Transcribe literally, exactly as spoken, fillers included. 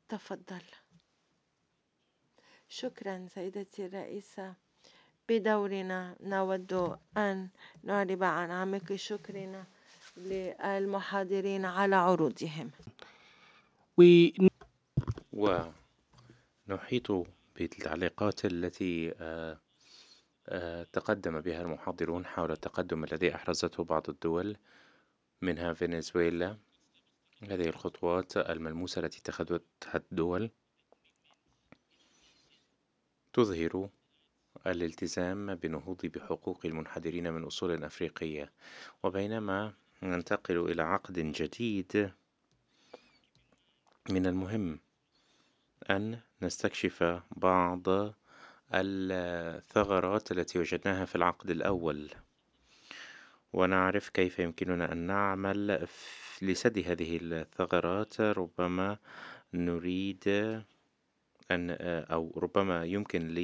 تفضل. شكرا سيدتي الرئيسة. بدورنا نود أن نعرب عن عمق شكرنا للمحاضرين على عروضهم. We ونحيط بالتعليقات التي آه، آه، تقدم بها المحاضرون حول التقدم الذي أحرزته بعض الدول منها فنزويلا. هذه الخطوات الملموسة التي اتخذتها الدول تظهر الالتزام بالنهوض بحقوق المنحدرين من أصول أفريقية. وبينما ننتقل إلى عقد جديد، من المهم أن نستكشف بعض الثغرات التي وجدناها في العقد الأول، ونعرف كيف يمكننا أن نعمل لسد هذه الثغرات. ربما نريد أن أو ربما يمكن لي